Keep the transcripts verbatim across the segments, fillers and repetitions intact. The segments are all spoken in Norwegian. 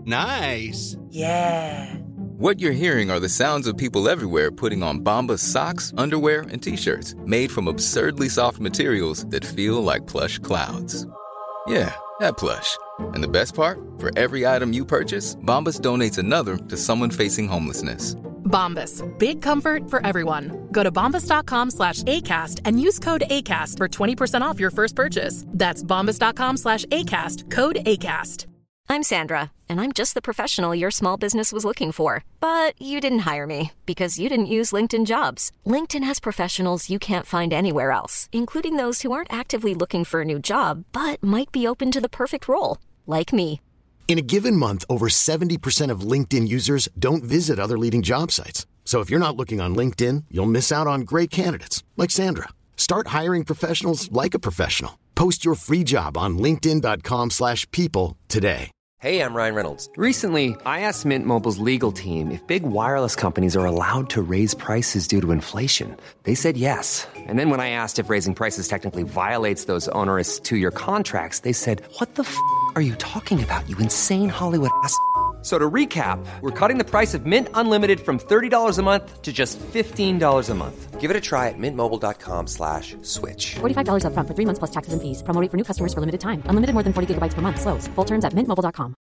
Nice. Yeah. What you're hearing are the sounds of people everywhere putting on Bombas socks, underwear, and T-shirts made from absurdly soft materials that feel like plush clouds. Yeah, that plush. And the best part? For every item you purchase, Bombas donates another to someone facing homelessness. Bombas. Big comfort for everyone. Go to bombas.com slash ACAST and use code ACAST for twenty percent off your first purchase. That's bombas.com slash ACAST. Code ACAST. I'm Sandra, and I'm just the professional your small business was looking for. But you didn't hire me because you didn't use LinkedIn Jobs. LinkedIn has professionals you can't find anywhere else, including those who aren't actively looking for a new job, but might be open to the perfect role, like me. In a given month, over seventy percent of LinkedIn users don't visit other leading job sites. So if you're not looking on LinkedIn, you'll miss out on great candidates, like Sandra. Start hiring professionals like a professional. Post your free job on linkedin.com slash people today. Hey, I'm Ryan Reynolds. Recently, I asked Mint Mobile's legal team if big wireless companies are allowed to raise prices due to inflation. They said yes. And then when I asked if raising prices technically violates those onerous two-year contracts, they said, what the f*** are you talking about, you insane Hollywood ass f- So to recap, we're cutting the price of Mint Unlimited from thirty dollars a month to just fifteen dollars a month. Give it a try at mintmobile.com slash switch. forty-five dollars up front for three months plus taxes and fees. Promo rate for new customers for limited time. Unlimited more than forty gigabytes per month. Slows full terms at mint mobile dot com.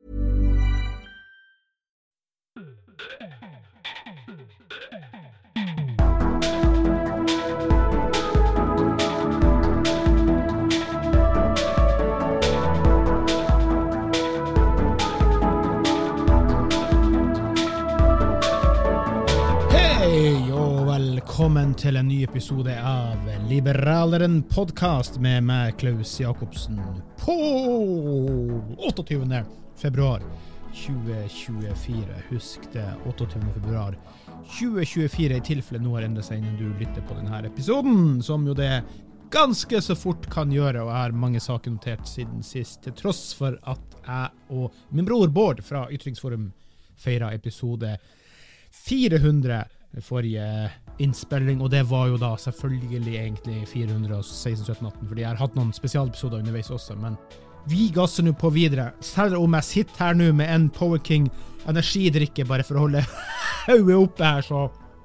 Velkommen til en ny episode av Liberaleren podcast med meg, Klaus Jakobsen, på åttende februar tjue tjuefire. Husk det, åttende februar tjue tjuefire, i tilfelle noe har endret seg innen du lytter på denne episoden, som jo det ganske så fort kan gjøre, og jeg har mange saker notert siden sist, til tross for at jeg og min bror Bård fra Ytringsforum feiret episode fire hundre forrige innspilling, og det var jo da selvfølgelig egentlig fire hundre seksten sytten atten, fordi jeg har hatt noen spesialepisoder underveis også, men vi gasser nå på videre, selv om jeg sitter her nå med en Power King energidrikke bare for å holde hodet oppe her, så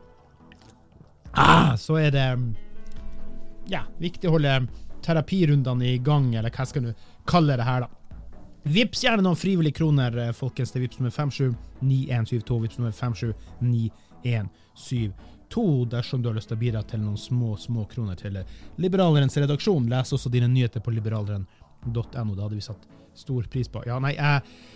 ah, så er det ja, viktig å holde terapirundene i gang, eller hva skal du kalle det her da. Vips gjerne noen frivillige kroner, folkens, det er vips nummer fem sju ni en syv to, vips nummer fem sju ni en syv to, dersom du har lyst til å bidra til noen små, små kroner til Liberalerens redaksjon. Les også dine nyheter på liberaleren punktum no, det hadde vi satt stor pris på. Ja, nei,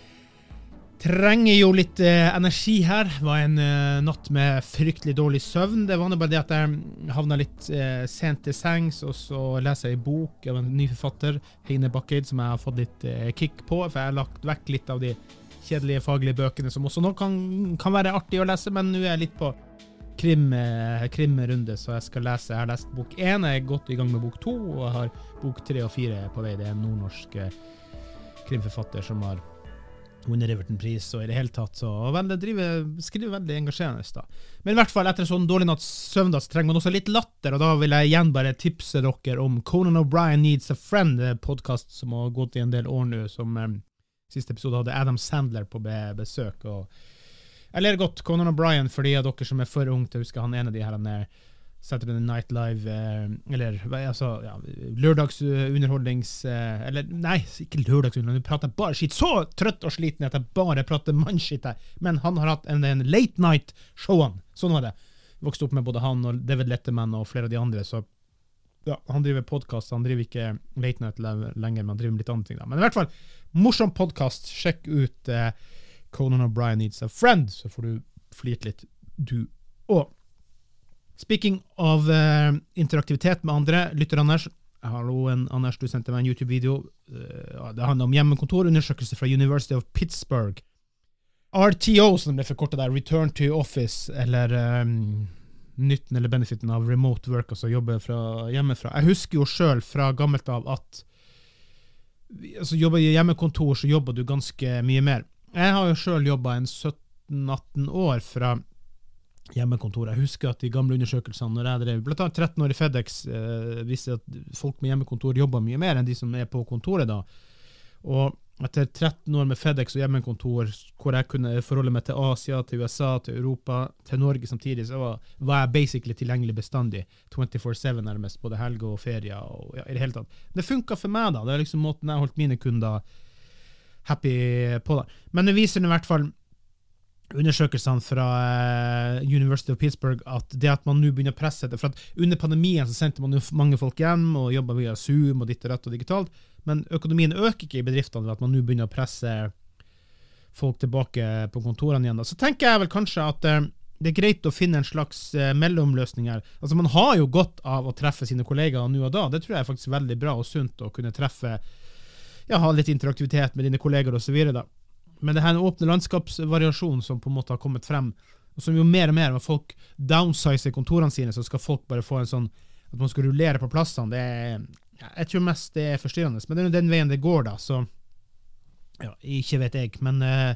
jeg trenger jo litt eh, energi her. Det var en eh, natt med fryktelig dårlig søvn. Det var bare det at jeg havnet litt eh, sent til sengs, og så leser jeg en bok av en ny forfatter, Heine Bakkeid, som jeg har fått litt eh, kick på, for jeg har lagt vekk litt av de kjedelige faglige bøkene, som også nå kan, kan være artig å lese, men nå er jeg litt på krim, krimrunde, så jeg skal lese. Jeg har lest bok én, jeg er godt i gang med bok to, og jeg har bok tre og fire på vei. Det er en nordnorsk krimforfatter som har vunnet Riverton-pris, og i det hele tatt så vel, driver, skriver veldig engasjerende da. Men i hvert fall, etter en sånn dårlig natts søvn, så trenger man også litt latter, og da vil jeg igjen bare tipse dere om Conan O'Brien Needs a Friend, podcast som har gått i en del år nå, som eh, siste episode hadde Adam Sandler på be- besøk, og jeg ler godt Conan O'Brien for de av dere som er for ung til å huske han ene av de her han er Saturday Night Live eh, eller altså, ja, lørdagsunderholdnings eh, eller nei, ikke lørdagsunderholdning, du prater bare skitt, så trøtt og sliten at jeg bare prater mannskitt her, men han har hatt en, en late night showan, sånn var det, vokste opp med både han og David Letterman og flere av de andre, så ja, han driver podcast, han driver ikke late night lenger, men han driver med litt andre ting da, men i hvert fall, morsom podcast, sjekk ut eh, Conan O'Brien Needs a Friend, så får du flirt litt du og speaking of uh, interaktivitet med andre, lytter Anders, hallo en, Anders, du sendte meg en YouTube-video, uh, det handler om hjemmekontorundersøkelse fra University of Pittsburgh, R T O som ble forkortet der, Return to Office, eller um, nytten eller benefiten av remote work, altså jobbe fra hjemmefra. Jeg husker jo selv fra gammelt av at altså, jobber i hjemmekontor, så jobber du ganske mye mer. Jeg har jo selv jobbet en sytten atten år fra hjemmekontor. Jeg husker at de gamle undersøkelsene, når jeg drev, blant annet tretten år i FedEx, eh, viste at folk med hjemmekontor jobber mye mer enn de som er på kontoret da. Og etter tretten år med FedEx og hjemmekontor, hvor jeg kunne forholde meg til Asia, til U S A, til Europa, til Norge samtidig, så var, var jeg basically tilgjengelig bestandig, twenty-four seven nærmest, både helg og ferie, og ja, i det hele tatt. Det funket for meg da, det er liksom måten jeg holdt mine kunder happy på da. Men det viser i hvert fall undersøkelsene fra uh, University of Pittsburgh at det at man nå begynner å presse det, for at under pandemien så sendte man jo mange folk hjem og jobbet via Zoom og ditt og rett og digitalt, men økonomien øker ikke i bedriftene ved at man nå begynner å presse folk tilbake på kontorene igjen. Da. Så tenker jeg vel kanskje at uh, det er greit å finne en slags uh, mellomløsning her. Altså man har jo godt av å treffe sine kollegaer nå og da. Det tror jeg er faktisk veldig bra og sunt å kunne treffe, ja, ha litt interaktivitet med dine kollegaer og så videre da. Men det her er en åpne landskapsvariasjon som på en måte har kommet frem, og som jo mer og mer, når folk downsizer kontorene sine, så skal folk bare få en sånn, at man skal rullere på plassene. Det er, ja, jeg tror mest det er forstyrrende, men det er jo den veien det går da, så ja, ikke vet jeg, men uh,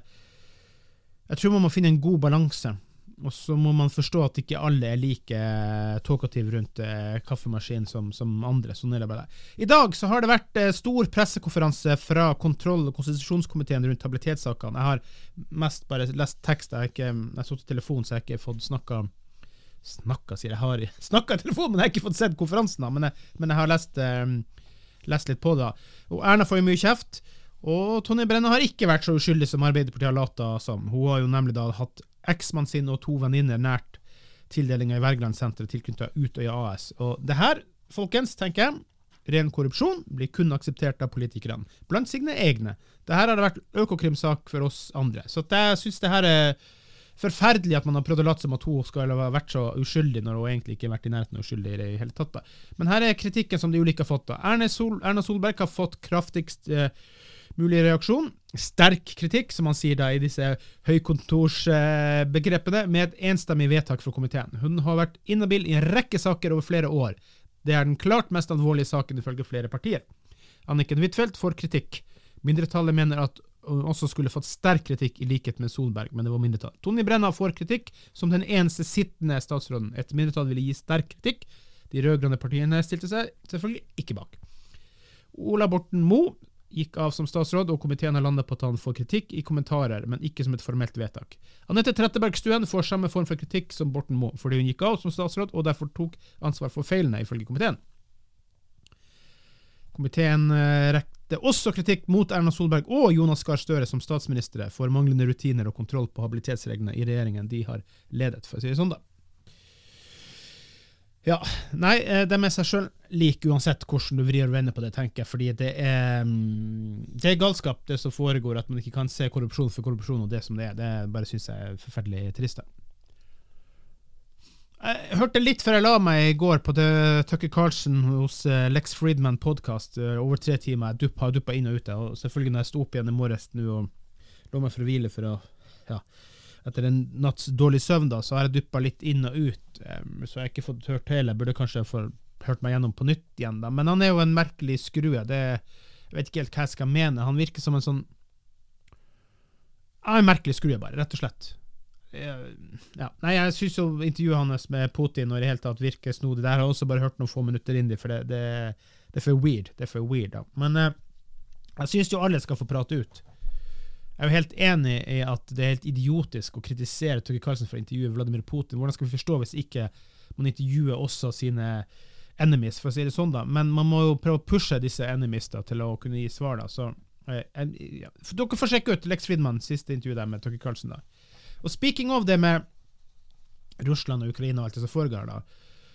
jeg tror man må finne en god balanse, og så må man forstå at ikke alle er like uh, talkative rundt uh, kaffemaskinen som, som andre. Sånn er det bare. I dag så har det vært uh, stor pressekonferanse fra kontroll- og konstitusjonskomiteen rundt habilitetssakene. Jeg har mest bare lest tekst, jeg har ikke, jeg har suttet i telefon, så jeg har ikke fått snakket snakket, sier jeg, har snakket i telefon, men jeg har ikke fått sett konferansen da, men jeg, men jeg har lest, um, lest litt på det. Og Erna får jo mye kjeft, og Tonje Brenna har ikke vært så uskyldig som Arbeiderpartiet har latet som. Hun har jo nemlig da hatt eksmann sin og to venninner nært tildelingen i Wergelandsenteret tilknyttet Utøya A S. Og det her, folkens, tenker jeg, ren korrupsjon blir kun akseptert av politikerne, blant sine egne. Det her har det vært økokrimsak for oss andre. Så jeg synes det her er forferdelig at man har prøvd å late som at hun skal ha vært så uskyldig når hun egentlig ikke har vært i nærheten av uskyldig i det hele tatt. Da. Men her er kritikken som de ulike har fått. Da. Erna, Sol, Erna Solberg har fått kraftigst eh, mulig reaksjon. Sterk kritikk, som man sier da i disse høykontorsbegrepene, eh, med et enstemmig vedtak fra komiteen. Hun har vært inhabil i en rekke saker over flere år. Det er den klart mest alvorlige saken ifølge flere partier. Anniken Huitfeldt får kritikk. Mindretallet mener at hun også skulle fått sterk kritikk i likhet med Solberg, men det var mindretall. Tonje Brenna får kritikk som den eneste sittende statsråden. Et mindretall ville gi sterk kritikk. De rødgrønne partiene stilte seg selvfølgelig ikke bak. Ola Borten Moe gikk av som statsråd, og komiteen har landet på at han får kritikk i kommentarer, men ikke som et formelt vedtak. Anette Trettebergstuen får samme form for kritikk som Borten Moe, fordi hun gikk av som statsråd, og derfor tok ansvar for feilene ifølge komiteen. Komiteen rekte også kritikk mot Erna Solberg og Jonas Gahr Støre som statsministre for manglende rutiner og kontroll på habilitetsreglene i regjeringen de har ledet, for å si det sånn da. Ja, nei, det med seg selv lik uansett hvordan du vrir og vender på det, tenker jeg, fordi det er, det er galskap det som foregår, at man ikke kan se korrupsjon for korrupsjon og det som det er. Det bare synes jeg er forferdelig trist. Jeg hørte litt før jeg la meg i går på Tucker Carlson hos Lex Fridman podcast, over tre timer. Jeg dupp, har duppet inn og ute, og selvfølgelig når jeg stod opp igjen i morges nå og lå meg for å hvile for å, ja, etter en natts dårlig søvn da, så har jeg duppet litt inn og ut, så jeg har ikke fått hørt hele. Jeg burde kanskje få hørt meg gjennom på nytt igjen da, men han er jo en merkelig skrue. Det, jeg vet ikke helt hva jeg skal mene. Han virker som en sånn, ja, en merkelig skrue bare, rett og slett. Ja. Nei, jeg synes jo intervjuet hans med Putin og i det hele tatt virker snodig. Der har jeg også bare hørt noen få minutter inn i, for det, det, det er for weird. Det er for weird, da. Men uh, jeg synes jo alle skal få prate ut. Jeg er jo helt enig i at det er helt idiotisk å kritisere Tucker Carlson for å intervjue Vladimir Putin. Hvordan skal vi forstå hvis ikke man intervjuer også sine enemies, for å si det sånn da? Men man må jo prøve å pushe disse enemies da, til å kunne gi svar da. Så, uh, ja. Dere får sjekke ut Lex Fridman, siste intervju der med Tucker Carlson da. Og speaking of det med Russland og Ukraina og alt det som foregår da,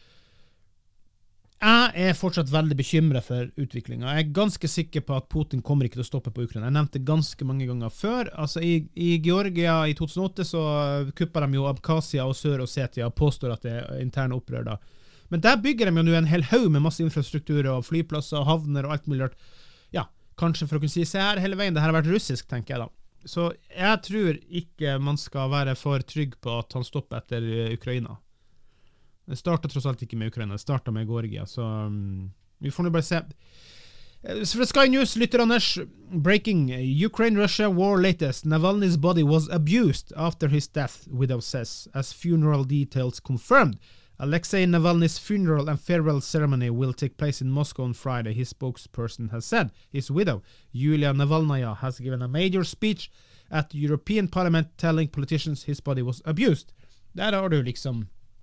jeg er fortsatt veldig bekymret for utviklingen. Jeg er ganske sikker på at Putin kommer ikke til å stoppe på Ukraina. Jeg nevnte ganske mange ganger før. Altså i, i Georgia i to tusen og åtte så kuppet de jo Abkhazia og Sør-Ossetia og påstår at det er interne opprør da. Men der bygger de jo nå en hel haug med masse infrastruktur og flyplasser og havner og alt mulig. Ja, kanskje for å kunne si, se her hele veien, det her har vært russisk, tenker jeg da. Så jeg tror ikke man skal være for trygg på at han stopper etter Ukraina. Det startet tross alt ikke med Ukraina, det startet med Georgia, så um, vi får nå bare se. Så fra Sky News lytter Anders, breaking, Ukraine-Russia war latest, Navalny's body was abused after his death, widow says, as funeral details confirmed. Alexei Navalny's funeral and farewell ceremony will take place in Moscow on Friday, his spokesperson has said. His widow, Yulia Navalnaya, has given a major speech at the European Parliament telling politicians his body was abused. Der har du liksom...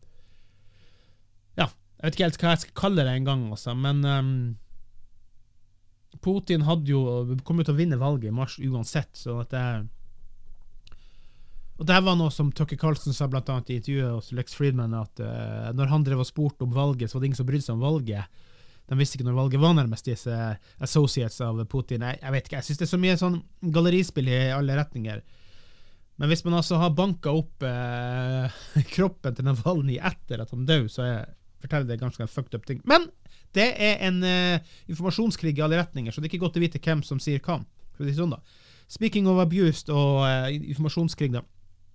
Ja, jeg vet ikke helt hva jeg skal kalle det en gang, altså, men um, Putin hadde jo kommet til å vinne valget i mars uansett, så at det... Og det var noe som Tucker Carlson sa blant annet i intervjuet hos Lex Friedman, at uh, når han drev og spurte om valget, så var det ingen som brydde seg om valget. De visste ikke når valget var nærmest, disse associates av Putin. Jeg, jeg vet ikke, jeg synes det er så mye sånn gallerispill i alle retninger. Men hvis man altså har banket opp uh, kroppen til Navalny etter at han døde, så jeg forteller det ganske en fucked up ting. Men det er en uh, informasjonskrig i alle retninger, så det er ikke godt å vite hvem som sier hva. For det er sånn da. Speaking of abused og uh, informasjonskrig da.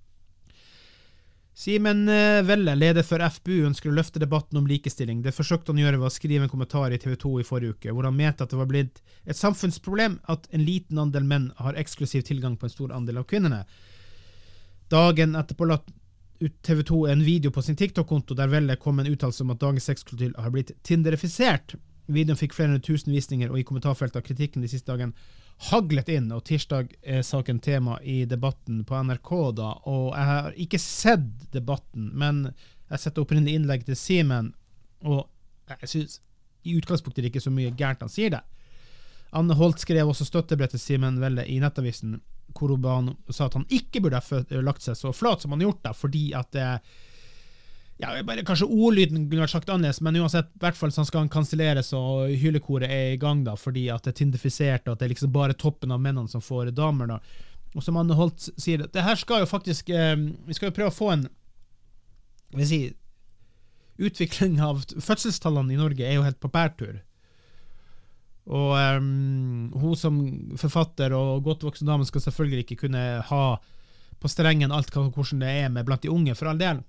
Simen Velle, leder for F B U, ønsker å løfte debatten om likestilling. Det forsøkte han gjøre ved å skrive en kommentar i T V to i forrige uke, hvor han mente at det var blitt et samfunnsproblem at en liten andel menn har eksklusiv tilgang på en stor andel av kvinnene. Dagen etterpå la T V to en video på sin TikTok-konto der Velle kom med en uttalelse om at dagens sexkultur har blitt tinderifisert. Videoen fikk flere tusen visninger, og i kommentarfeltet av kritikken de siste dagen haglet inn, og tirsdag er saken tema i debatten på N R K da, og jeg har ikke sett debatten, men jeg setter opp inn innlegg til Simen, og jeg synes i utgangspunktet ikke så mye gærent han sier det. Anne Holt skrev også støttebrev til Simen Velle i nettavisen, hvor han sa at han ikke burde ha lagt seg så flat som han har gjort det, fordi at det ja, bare kanskje ordlyden kunne vært sagt annerledes, men uansett, i hvert fall så skal han kanselleres og hylekoret er i gang da, fordi at det er tindifisert, og at det er liksom bare toppen av mennene som får damer da. Og som Anne Holt sier, det her skal jo faktisk, eh, vi skal jo prøve å få en, jeg vil si, utvikling av fødselstallene i Norge er jo helt på bærtur. Og um, hun som forfatter og godt voksen dame skal selvfølgelig ikke kunne ha på strengen alt hvordan det er med blant de unge, for all del.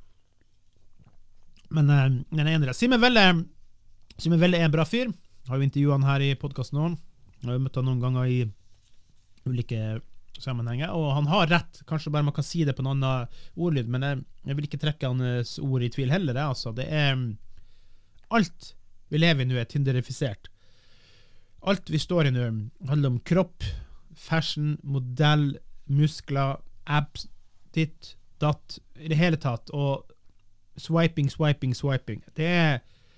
Men uh, den ene det. Simen Velle, Simen Velle er en bra fyr. Har jo intervjuet han her i podcasten nå. Jeg har jo møtt han noen ganger i ulike sammenhenger, og han har rett. Kanskje bare man kan si det på en annen ordlyd, men jeg, jeg vil ikke trekke hans ord i tvil heller. Det, altså. Det er alt vi lever i nå er tinderifisert. Alt vi står i nå handler om kropp, fashion, modell, muskler, abs, ditt, datt, i det hele tatt, og swiping, swiping, swiping. Det er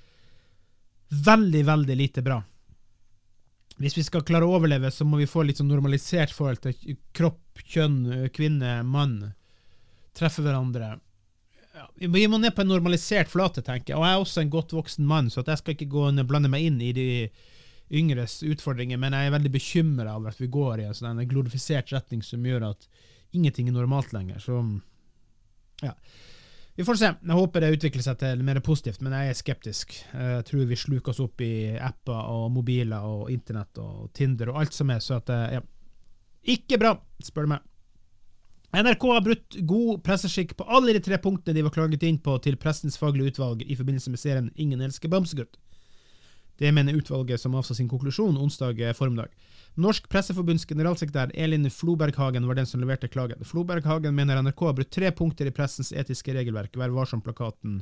veldig, veldig lite bra. Hvis vi skal klare å overleve, så må vi få litt sånn normalisert forhold til kropp, kjønn, kvinne, mann, treffe hverandre. Ja, vi må ned på en normalisert flate, tenker jeg. Og jeg er også en godt voksen mann, så at jeg skal ikke gå og blande meg inn i de yngres utfordringer, men jeg er veldig bekymret over at vi går i en sånn glorifisert retning som gjør at ingenting er normalt lenger. Så, ja. Vi får se. Jeg håper det utvikler seg til mer positivt, men jeg er skeptisk. Jeg tror vi sluker oss opp i apper og mobiler og internett og Tinder og alt som er, så at, ja, ikke bra, spør du meg. N R K har brutt god presseskikk på alle de tre punktene de var klaget inn på til pressens faglige utvalg i forbindelse med serien Ingen elsker Bamsegutt. Det mener utvalget som avsa sin konklusjon onsdag formiddag. Norsk Presseforbunds generalsekretær Elin Floberghagen var den som leverte klagen. Floberghagen mener N R K har brutt tre punkter i pressens etiske regelverk, Vær varsom-plakaten.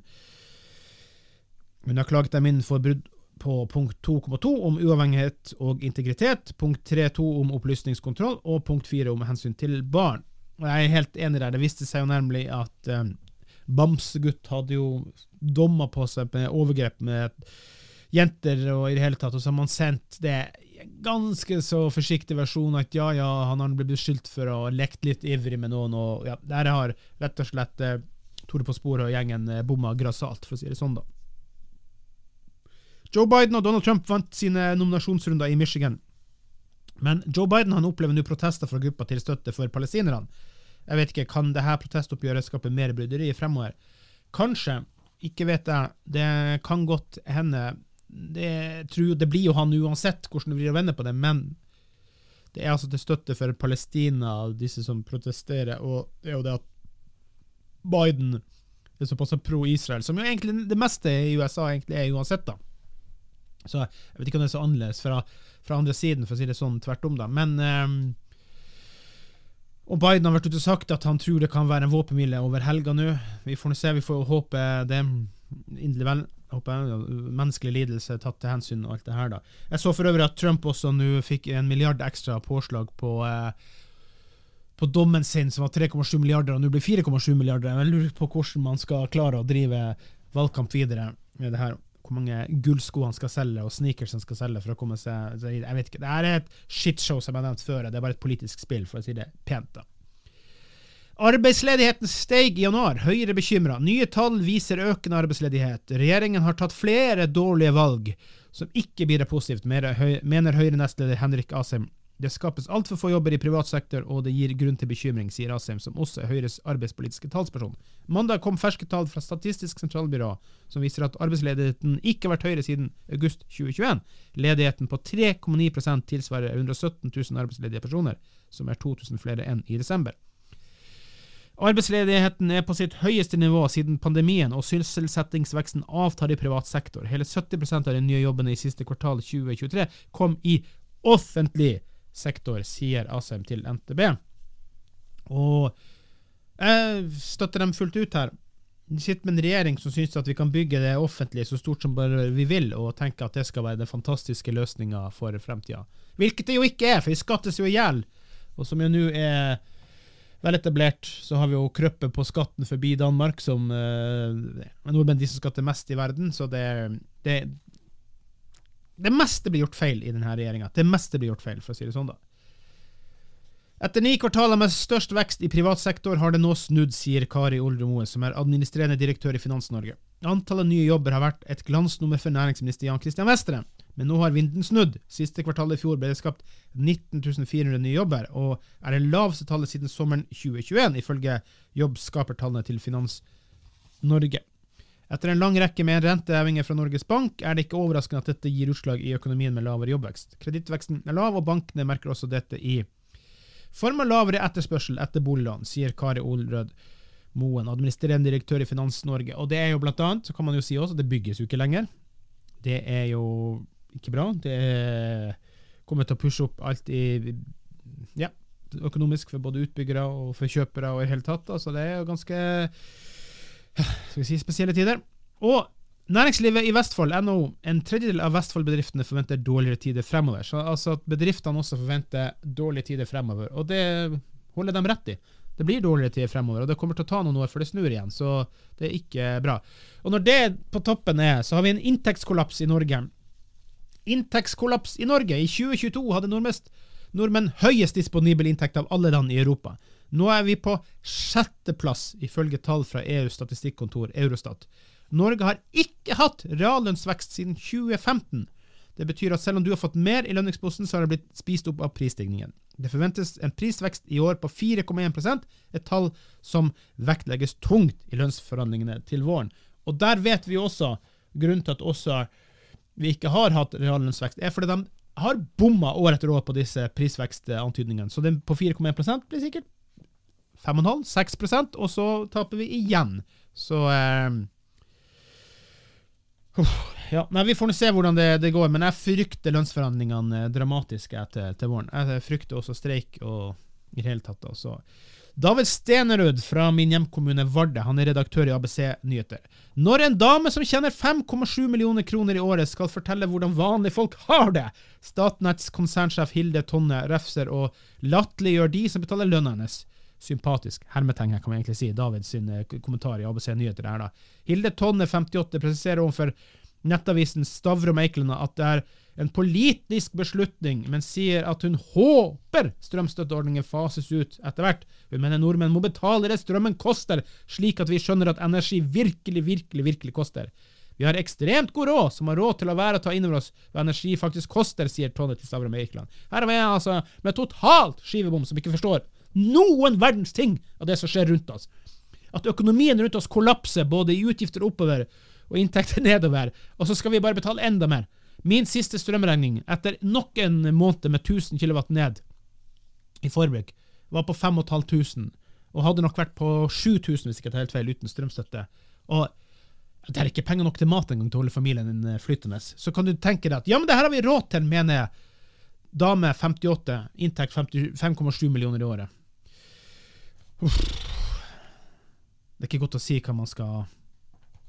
Hun har klaget dem inn for brudd på punkt to komma to om uavhengighet og integritet, punkt tre komma to om opplysningskontroll og punkt fire om hensyn til barn. Og jeg er helt enig der. Det viste seg jo nemlig at um, Bamsegutt hadde jo dommer på seg med overgrep med jenter og i det hele tatt, og så har man sendt det ganske så forsiktig versjon at ja, ja, han har blitt beskyldt for å ha lekt litt ivrig med noen, og ja, der har rett og slett eh, Tore på sporet og gjengen eh, bomma grassalt, for å si det sånn da. Joe Biden og Donald Trump vant sine nominasjonsrunder i Michigan, men Joe Biden han opplever nå protester fra gruppa til støtte for palestinerne. Jeg vet ikke, kan det her protestoppgjøret skape mer bryderi fremover? Kanskje, ikke vet jeg, det kan godt hende. Det, tror, det blir jo han uansett hvordan det blir å vende på det, men det er altså til støtte for Palestina, disse som protesterer, og det er jo det at Biden er såpass pro-Israel, som jo egentlig det meste i U S A egentlig er uansett da. Så jeg vet ikke om det er så annerledes fra, fra andre siden, for å si det sånn tvert om da, men um, og Biden har vært ute og sagt at han tror det kan være en våpenhvile over helga nå. Vi får nå se, vi får håpe det. inderlig vel, håper jeg, menneskelig lidelse tatt til hensyn og alt det her da. Jeg så for øvrig at Trump også nå fikk en milliard ekstra påslag på, eh, på dommen sin, som var tre komma sju milliarder, og nå blir fire komma sju milliarder. Jeg lurer på hvordan man skal klare å drive valgkamp videre med det her. Hvor mange gullsko han skal selge, og sneakers han skal selge for å komme seg, jeg vet ikke. Det her er et shitshow som jeg har nevnt før, det er bare et politisk spill, for å si det pent da. Arbeidsledigheten steg i januar, Høyre bekymret. Nye tall viser økende arbeidsledighet. Regjeringen har tatt flere dårlige valg, som ikke blir positivt, mener Høyre nestleder Henrik Asheim. Det skapes alt for få jobber i privat sektor, og det gir grunn til bekymring, sier Asheim, som også er Høyres arbeidspolitiske talsperson. Mandag kom ferske tall fra Statistisk sentralbyrå, som viser at arbeidsledigheten ikke har vært høyere siden august tjue tjueen. Ledigheten på tre komma ni prosent tilsvarer hundre og sytten tusen arbeidsledige personer, som er to tusen flere enn i desember. Arbeidsledigheten er på sitt høyeste nivå siden pandemien, og sysselsettingsveksten avtar i privat sektor. Hele sytti prosent av de nye jobbene i siste kvartal tjue tjuetre kom i offentlig sektor, sier Asheim til N T B. Og jeg støtter dem fullt ut her. Vi sitter med en regjering som synes at vi kan bygge det offentlige så stort som bare vi vil, og tenke at det skal være den fantastiske løsningen for fremtiden. Hvilket det jo ikke er, for vi skattes jo ihjel. Og som jo nå er vel etablert, så har vi jo krøppet på skatten forbi Danmark, som eh, nordmenn de som skatter mest i verden, så det, det, det meste blir gjort feil i denne regjeringen. Det meste blir gjort feil, for å si det sånn da. Etter ni kvartaler med størst vekst i privat sektor har det nå snudd, sier Kari Oldre Moe, som er administrerende direktør i Finans Norge. Antallet nye jobber har vært et glansnummer for næringsminister Jan Christian Vestre, men nå har vinden snudd. Siste kvartal i fjor ble det skapt nitten tusen fire hundre nye jobber, og er det laveste tallet siden sommeren tjue tjueen, ifølge jobbskapertallene til Finans Norge. Etter en lang rekke med rentehevinger fra Norges Bank er det ikke overraskende at dette gir utslag i økonomien med lavere jobbvekst. Kredittveksten er lav, og bankene merker også dette i form av lavere etterspørsel etter boliglån, sier Kari Olrød Moen, administrerende direktør i Finans Norge. Og det er jo blant annet, så kan man jo si også, det bygges jo ikke lenger. Det er jo ikke bra. Det er kommer til å pushe opp alt i ja, økonomisk for både utbyggere og for kjøpere og i hele tatt. Så det er jo ganske skal vi si, spesielle tider. Og næringslivet i Vestfold, N H O, en tredjedel av Vestfold-bedriftene forventer dårligere tider fremover. Så altså at bedriftene også forventer dårlige tider fremover. Og det holder dem rett i. Det blir dårligere tider fremover, og det kommer til å ta noen år før det snur igjen, så det er ikke bra. Og når det på toppen er, så har vi en inntektskollaps i Norge. Inntektskollaps i Norge. I tjue tjueto hadde nordmest, nordmenn høyest disponibel inntekt av alle land i Europa. Nå er vi på sjette plass, ifølge tall fra E U's statistikkontor, Eurostat. Norge har ikke hatt reallønnsvekst siden tjue femten. Det betyr at selv om du har fått mer i lønningsposten, så har det blitt spist opp av prisstigningen. Det forventes en prisvekst i år på fire komma en prosent, et tall som vektlegges tungt i lønnsforhandlingene til våren. Og der vet vi også, grunnen til at også vi ikke har hatt reallønnsvekst, er fordi de har bommet år etter år på disse prisvekstantydningene. Så den på fire komma en prosent blir sikkert fem komma fem til seks prosent, og så taper vi igjen. Så eh, uh, ja, nei, vi får nå se hvordan det, det går, men jeg frykter lønnsforhandlingene dramatiske til, til våren. Jeg frykter også streik og i det hele tatt også. David Stenerud fra min hjemkommune Varde, han er redaktør i A B C Nyheter. Når en dame som tjener fem komma sju millioner kroner i året skal fortelle hvordan vanlige folk har det, Statnetts konsernsjef Hilde Tonne refser og latterliggjør de som betaler lønna hennes. Sympatisk, hermetegn her kan man egentlig si, David sin kommentar i A B C Nyheter her da. Hilde Tonne, femtiåtte, presiserer overfor nettavisen Stavrum Eiklene at det er en politisk beslutning, men sier at hun håper strømstøtteordningen fases ut etter hvert. Hun mener nordmenn må betale det strømmen koster, slik at vi skjønner at energi virkelig, virkelig, virkelig koster. Vi har ekstremt god råd, som har råd til å være og ta inn over oss hva energi faktisk koster, sier Tonne til Stavrum Eiklene. Her er vi altså med totalt skivebom som ikke forstår noen verdens ting av det som skjer rundt oss. At økonomien rundt oss kollapser både i utgifter oppover og inntekter nedover, og så skal vi bare betale enda mer. Min siste strømregning, etter nok en måned med tusen kilowatt ned i forbruk, var på fem tusen fem hundre, og hadde nok vært på sju tusen hvis ikke det er helt feil, uten strømstøtte. Og det er ikke penger nok til mat en gang til å holde familien din flytende. Så kan du tenke deg at, ja, men det her har vi råd til, mener jeg. Dame femtiåtte, inntekt fem komma sju millioner i året. Uff. Det er ikke godt å si hva man skal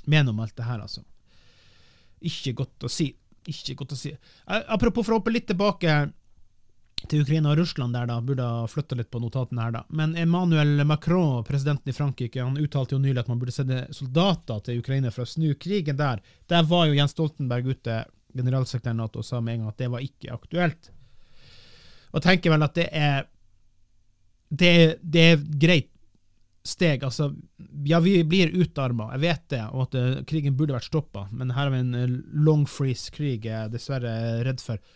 mener om alt det her, altså. Ikke godt å si. Ikke godt å si. Apropos for å hoppe litt tilbake til Ukraina og Russland der da, burde ha flyttet litt på notaten her da. Men Emmanuel Macron, presidenten i Frankrike, han uttalte jo nylig at man burde sende soldater til Ukraina for å snu krigen der. Der var jo Jens Stoltenberg ute, generalsekretær NATO, og sa med en gang at det var ikke aktuelt. Og tenker vel at det er det er, det er greit steg, altså, ja, vi blir utarmet, jeg vet det, og at uh, krigen burde vært stoppet, men her har vi en uh, long freeze-krig, jeg er dessverre redd for.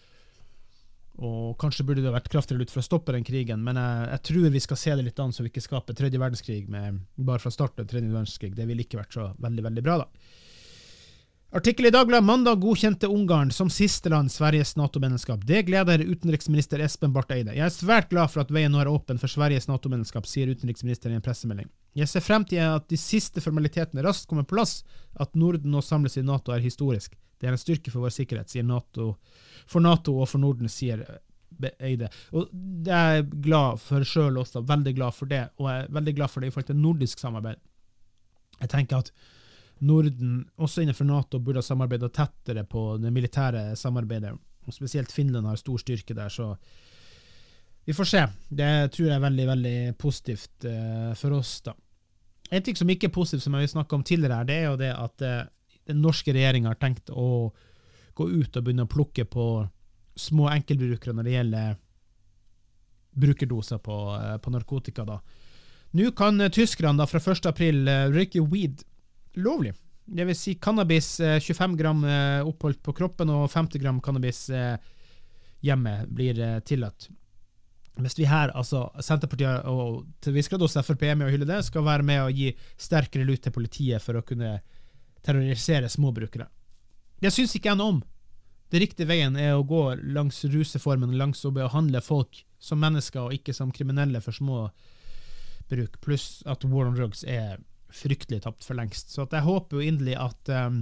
Og kanskje burde det vært kraftigere ut for å stoppe den krigen, men jeg, jeg tror vi skal se det litt an, så vi ikke skaper tredje verdenskrig med, bare fra start av tredje verdenskrig. Det vil ikke vært så veldig, veldig bra da. Artikkel i Dagbladet: mandag godkjente Ungarn som siste land Sveriges NATO-medlemskap. Det gleder utenriksminister Espen Barth Eide. Jeg er svært glad for at veien nå er åpen for Sveriges NATO-medlemskap, sier utenriksministeren i en pressemelding. Jeg ser frem til at de siste formalitetene raskt kommer på plass. At Norden nå samles i NATO er historisk. Det er en styrke for vår sikkerhet, sier NATO, for NATO og for Norden, sier Eide. Og det er jeg glad for selv også, veldig glad for det, og jeg er veldig glad for det i forhold til nordisk samarbeid. Jeg tenker at Norden, også innenfor NATO, burde ha samarbeidet tettere på det militære samarbeidet, og spesielt Finland har stor styrke der, så vi får se. Det tror jeg er veldig, veldig positivt uh, for oss da. En ting som ikke er positivt, som jeg vil snakke om tidligere her, det er jo det at uh, den norske regjeringen har tenkt å gå ut og begynne å plukke på små enkeltbrukere når det gjelder brukerdoser på, på narkotika da. Nå kan tyskerne da fra første april røyke weed lovlig. Det vil si cannabis tjuefem gram oppholdt på kroppen og femti gram cannabis hjemme blir tillatt. Hvis vi her, altså Senterpartiet og til viss grad også F R P med å hylle det, skal være med å gi sterkere lut til politiet for å kunne terrorisere småbrukere. Det synes ikke jeg noe om. Det riktige veien er å gå langs ruseformen, langs å behandle folk som mennesker og ikke som kriminelle for små bruk, pluss at war on drugs er fryktelig tapt for lengst. Så at jeg håper jo inderlig at, um,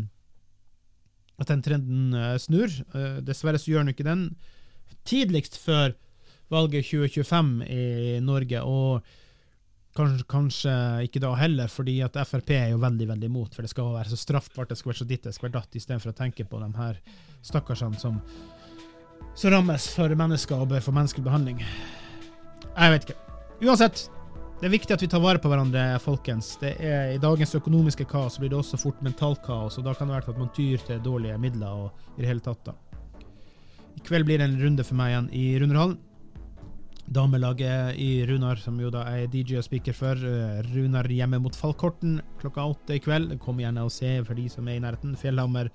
at den trenden uh, snur. Uh, dessverre så gjør den ikke den. Tidligst før valget tjue tjuefem i Norge, og Kanskje, kanskje ikke da heller, fordi at F R P er jo veldig, veldig imot, for det skal være så straffbart, det skal være så ditt, det skal være datt, i stedet for å tenke på de her stakkarsene som, som rammes for mennesker og bør få menneskelig behandling. Jeg vet ikke. Uansett, det er viktig at vi tar vare på hverandre, folkens. Det er, I dagens økonomiske kaos blir det også fort mentalt kaos, og da kan det være at man tyr til dårlige midler og i det hele tatt da. I kveld blir det en runde for meg igjen i Runderhallen. Damelaget i Runar, som jo da er D J og speaker for Runar hjemme mot Falkorten klokka åtte i kveld. Kom gjerne og se for de som er i nærheten. Fjellhammer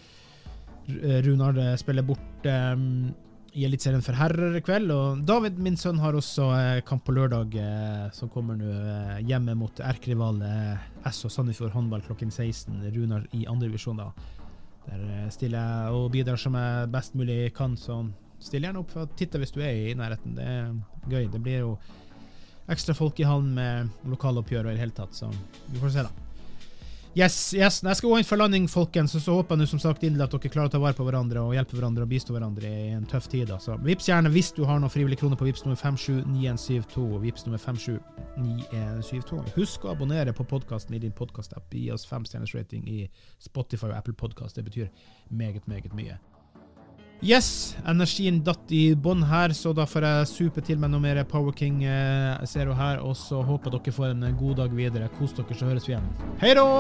Runar spiller bort um, i Elitserien for herrer i kveld, og David, min sønn, har også uh, kamp på lørdag uh, som kommer nå uh, hjemme mot erkerival uh, S og Sandefjord håndball klokken seksten. Runar i andre divisjon da. Der uh, stiller jeg og bidrar som jeg best mulig kan, så still gjerne opp for å titte hvis du er i nærheten. Det er gøy. Det blir jo ekstra folk i hallen med lokaloppgjør og i det hele tatt, så vi får se da. Yes, yes. Jeg skal gå inn for landing, folkens, og så håper jeg nå som sagt inderlig at dere klarer å ta vare på hverandre og hjelpe hverandre og bistå hverandre i en tøff tid. Så vips gjerne hvis du har noen frivillige kroner på vips nummer fem sju ni en syv to, vips nummer fem sju ni en syv to. Husk å abonnere på podcasten i din podcast-app. Gi oss fem stjerners rating i Spotify og Apple Podcast. Det betyr meget, meget mye. Yes, energien datt i bånd her, så da får jeg supe til med noe mer Power King eh, Zero her, og så håper dere får en god dag videre. Kos dere, så høres vi igjen. Hei då!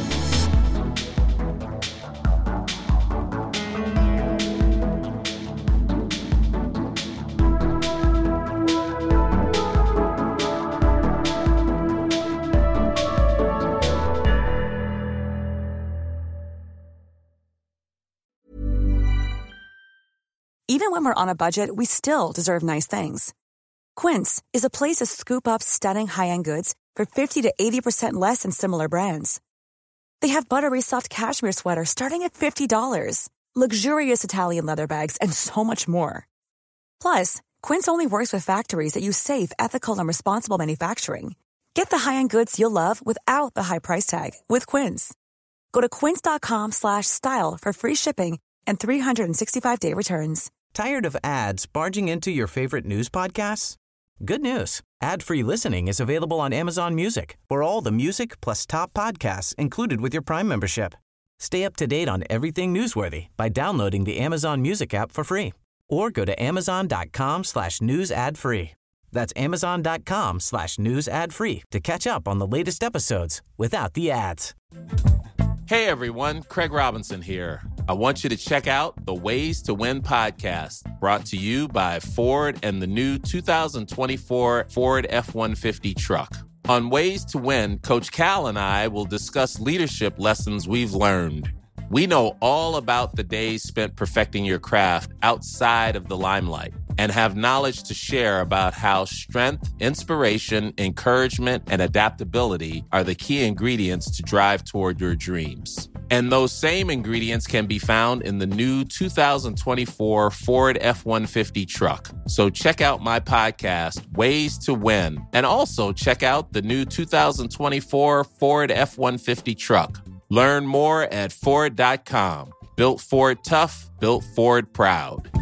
Even when we're on a budget, we still deserve nice things. Quince is a place to scoop up stunning high-end goods for fifty to eighty percent less than similar brands. They have buttery soft cashmere sweaters starting at fifty dollars, luxurious Italian leather bags, and so much more. Plus, Quince only works with factories that use safe, ethical, and responsible manufacturing. Get the high-end goods you'll love without the high price tag with Quince. Go to quince.com slash style for free shipping and three sixty-five day returns. Tired of ads barging into your favorite news podcasts? Good news. Ad-free listening is available on Amazon Music for all the music plus top podcasts included with your Prime membership. Stay up to date on everything newsworthy by downloading the Amazon Music app for free or go to amazon.com slash news ad free. That's amazon.com slash news ad free to catch up on the latest episodes without the ads. Hey everyone, Craig Robinson here. I want you to check out the Ways to Win podcast, brought to you by Ford and the new two thousand twenty-four Ford F one fifty truck. On Ways to Win, Coach Cal and I will discuss leadership lessons we've learned. We know all about the days spent perfecting your craft outside of the limelight and have knowledge to share about how strength, inspiration, encouragement, and adaptability are the key ingredients to drive toward your dreams. And those same ingredients can be found in the new two thousand twenty-four Ford F one fifty truck. So check out my podcast, Ways to Win, and also check out the new two thousand twenty-four Ford F one fifty truck. Learn more at Ford dot com. Built Ford tough, built Ford proud.